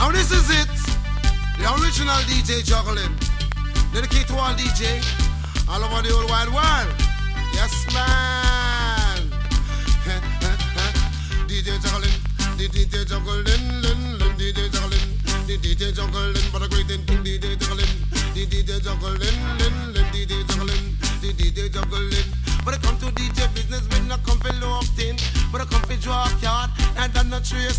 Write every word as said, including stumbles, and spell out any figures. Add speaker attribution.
Speaker 1: Now this is it, the original D J juggling, dedicated to all D J all over the whole wide world. Yes, man. D J juggling, D J juggling, D J juggling, D J juggling, but a great thing, D J juggling, D J juggling, D J juggling, D J juggling. But I come to D J business, when I come for low thing, but I come for drop yard, and I'm not trace